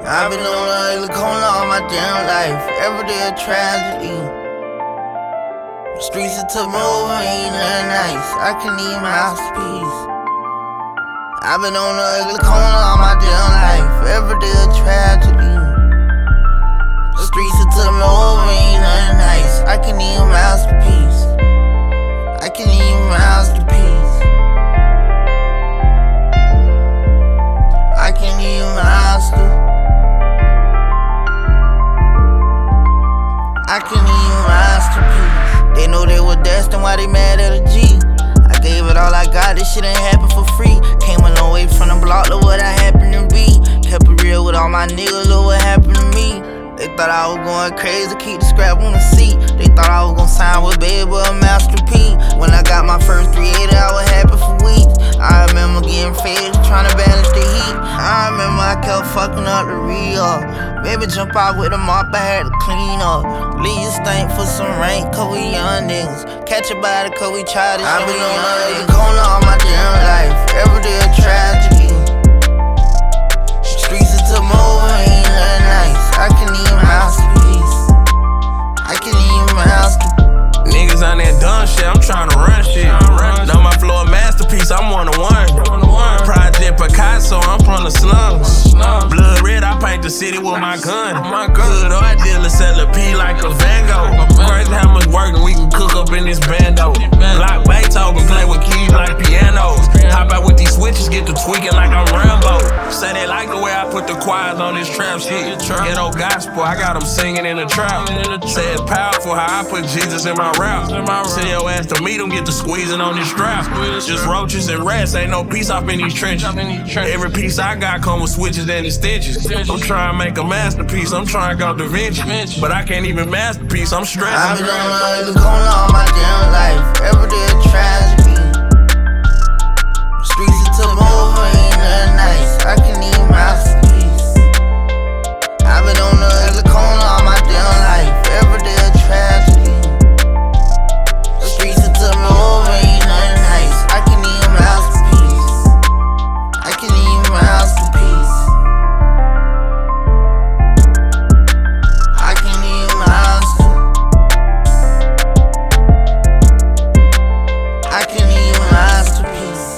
I've been on the ugly corner all my damn life. Every day a tragedy. The streets that took me over ain't nothing nice. I can need masterpiece. I've been on the ugly corner all my damn life. Every day a tragedy. The streets that took me over ain't nothing nice. I can need a masterpiece. I can need a masterpiece. I can need a master. I can need a masterpiece. They know they were destined, why they mad at a G? I gave it all I got, this shit ain't happen for free. Came a long way from the block, look what I happened to be. Kept it real with all my niggas, look what happened to me. They thought I was going crazy, keep the scrap on the seat. They thought I was gonna sign with Baby or Master P. When I got my first 380, I was happy for weeks. I remember getting fed, trying to balance the heat. I remember I kept fucking up the re-up. Baby jump out with a mop, I had to clean up. Leave you stink for some rank, cause we young niggas. Catch a body, cause we childish. I been on the corner all my damn life. Every day a tragedy. Streets that took me over ain't nothing nice. I can need a masterpiece. I can need a masterpiece. Niggas on that dumb shit, I'm tryna run shit. Know my flow a masterpiece, I'm one-on-one. Project Picasso, I'm from the slums. Blood red, I paint the city with my gun. Good art dealer, sell a P like a Van Gogh. Crazy how much work we can cook up in this bando. Block Beethoven, play with keys like pianos. Hop out with these switches, get to tweaking like I'm Rambo. Say they like the way I put the choirs on this trap shit. Ghetto gospel, I got them singing in the trap. Say it's powerful how I put Jesus in my rap. Send your ass to meet them, get to squeezing on this strap. Just roaches and rats, ain't no peace off in these trenches. Every piece I got come with switches and the stitches. I'm trying to make a masterpiece, I'm trying to go Da Vinci. But I can't even masterpiece, I'm stressed. I've been on the ugly corner all my damn life. Every day a tragedy. The streets that took me over ain't nothing nice. I can need a masterpiece. I've been on the ugly corner all my damn life. Every day a tragedy. The streets that took me over ain't nothing nice. I can need a masterpiece. I can need a masterpiece. I can need a master. I can need a masterpiece.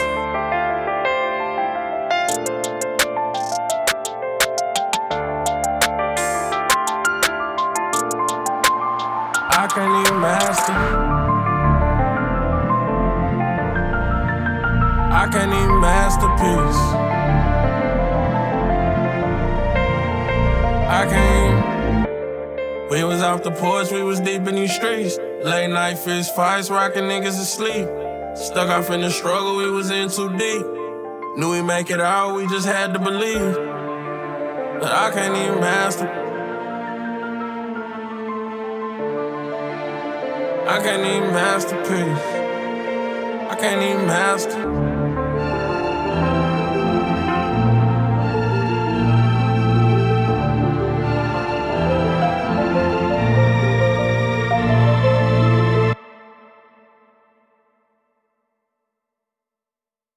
I can't even master. I can't even masterpiece. I can't. We was off the porch, we was deep in these streets. Late night fish fights, rocking niggas asleep. Stuck off in the struggle, we was in too deep. Knew we make it out, we just had to believe. But I can't even master. I can't even masterpiece. I can't even master.